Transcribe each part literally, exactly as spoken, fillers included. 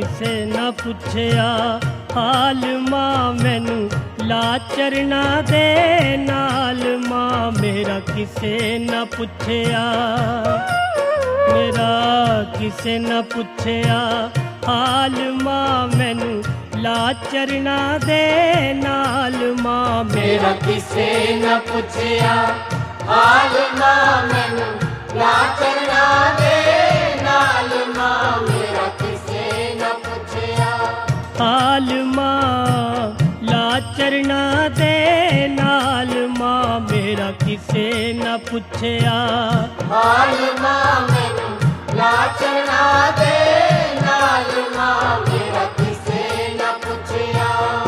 किसे न पुछया हाल मां मैनू लाचर ना दे नाल मां मेरा किसे न पुछया मेरा किसे न पुछया हाल मां मैनू लाचर ना दे नाल मां मेरा किसे न पुछया हाल मां मैनू लाचर ना दे नाल मां मेरा किसे न पुछया हाल मां लाचर ना दे नाल मां मेरा किसे न पुछया हाल मां मैनू लाचर ना दे नाल मां मेरा किसे न पुछया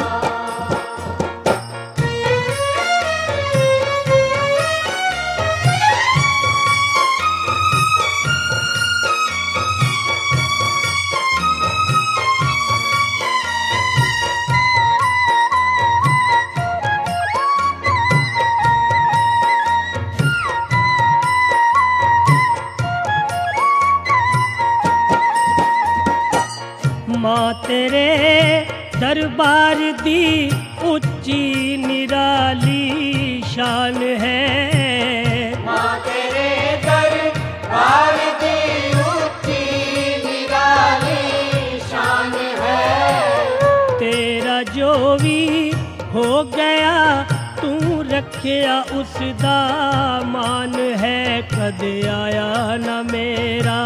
मां तेरे दरबार दी उच्ची निराली शान है मां तेरे दरबार दी उच्ची निराली शान है तेरा जो भी हो गया तू रखया उसदा मान है कदे आया न मेरा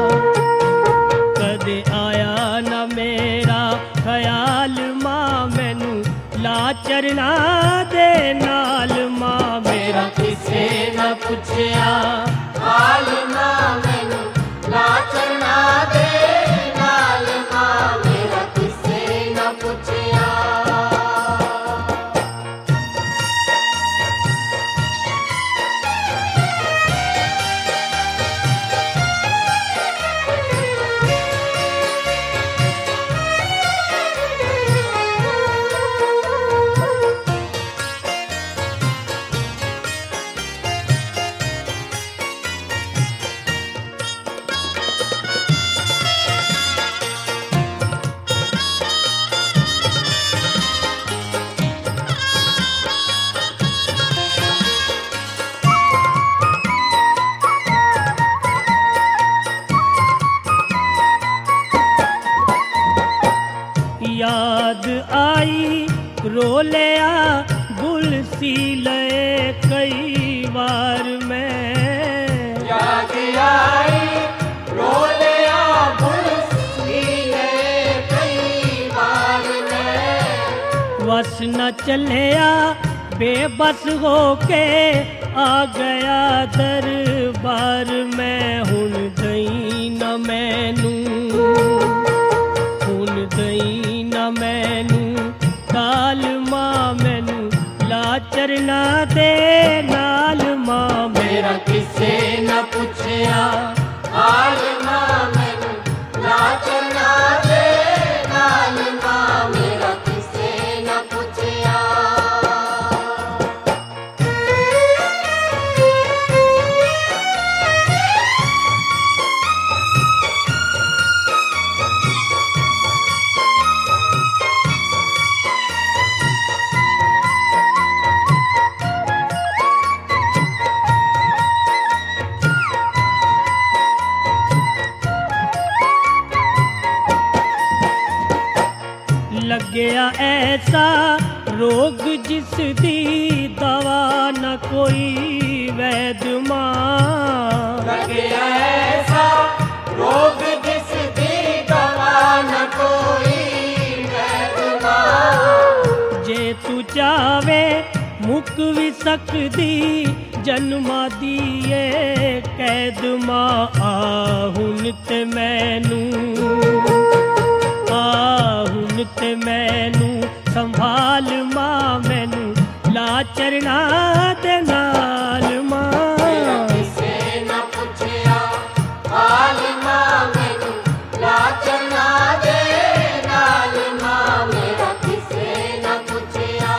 कदे आया न मेरा ख्याल मां मैनू लाचर ना दे नाल मां मेरा किसे न पुछया हाल मां मैनू लाचर ना दे नाल मां मेरा किसे न पुछया याद आई रो लिया गुल सी लए कई बार मैं याद आई रो लिया गुल सी लए कई बार मैं बस न चलिया बेबस होके आ गया दरबार में हुन गई न मैनू हुन गई न मैनू काल मां मैनू लाचर ना दे नाल मां मेरा किसे न पुछया हाल मां मैनू लाचर ना दे नाल मां मेरा किसे न पुछया गया ऐसा रोग जिस दी दवा न कोई वैद मां गया ऐसा रोग जिस दी दवा न कोई वैद मां जे तू चावे मुक भी सकदी जन्मा दिए कैद मां आहुन ते मैनू आहुन ते मैनू संभाल मां मैनू लाचर ना दे नाल मां किसे न पुछया हाल मां मैनू लाचर ना दे नाल मां मेरा किसे न पुछया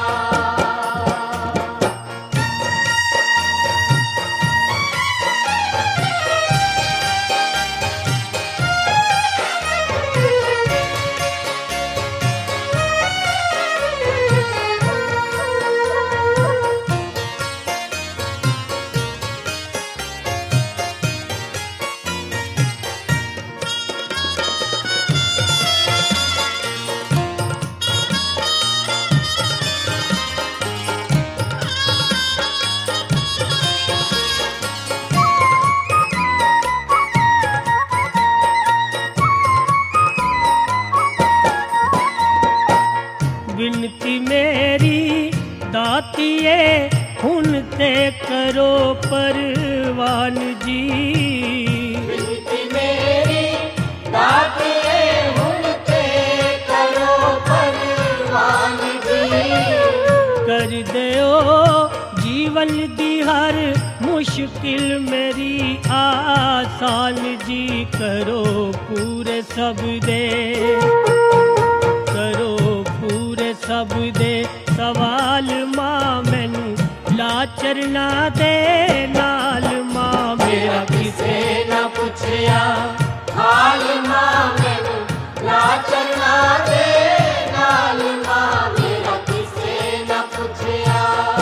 हुन ते करो परवान जी। बिनती मेरी दातिए हुन ते करो परवान जी। कर दियो जीवन दी हर मुश्किल मेरी आसान जी। करो पूरे सब दे, करो पूरे सब दे सवाल मां मैनू लाचर ना दे नाल मां मेरा किसे न पुछया हाल मां मैनू लाचर ना दे नाल मां मेरा किसे न पुछया।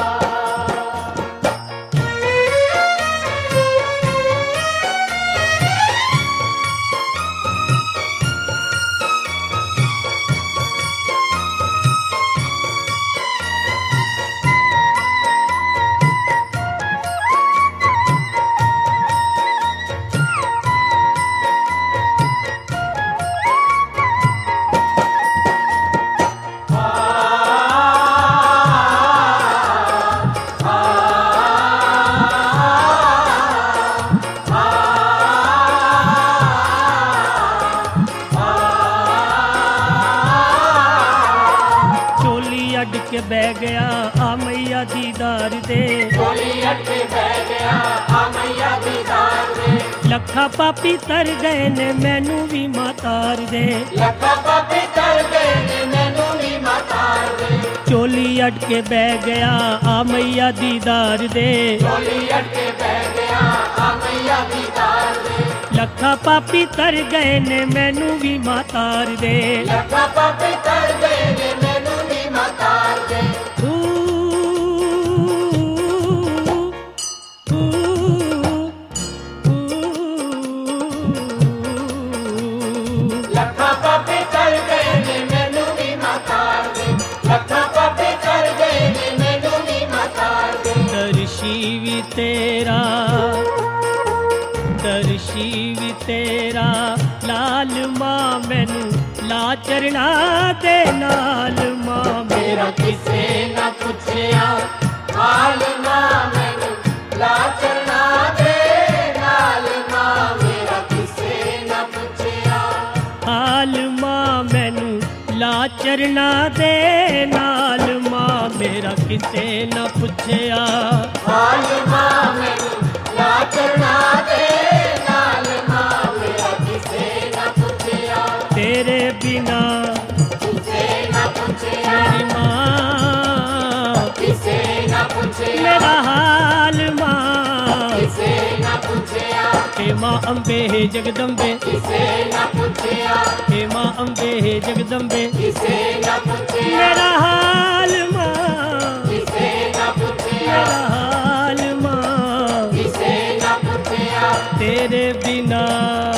अड के बह गया आ मैया दीदार दे। चोली अड के बह गया आ मैया दीदार दे। लखा पापी तर गए ने मैनू भी मातार दे। लखा पापी तर गए ने मैनू भी मातार दे। चोली अड के बह गया आ मैया दीदार दे। चोली अड के बह गया आ मैया दीदार दे। लखा पापी तर गए ने मैनू भी मातार दे। लखा पापी तर गए ने मैनू भी मातार दे। ऊ, ऊ, ऊ, लखा पापी तर गए ने मैनू भी मातार दे। लखा पापी तर गए ने मैनू भी मातार दे। दर्शी भी तेरा, दर्शी भी तेरा लाल मां मैनू लाचर ना दे नाल मां मेरा किसे न पुछया हाल मां मैनू लाचर ना दे नाल मां मेरा किसे न पुछया। हाल मां मैनू लाचर ना दे नाल मां मेरा किसे न पुछया। हाल मां मैनू लाचर ना दे नाल मां मेरा किसे न पुछया। तेरे बिना किसे न पुछया मेरी मां, किसे न पुछया मेरा हाल मां। किसे न पुछया हे मां अम्बे हे जगदम्बे, किसे न पुछया हे मां अम्बे हे जगदम्बे किसे न पुछया। मेरा हाल मां, किसे न पुछया मेरा हाल मां। किसे न पुछया तेरे बिना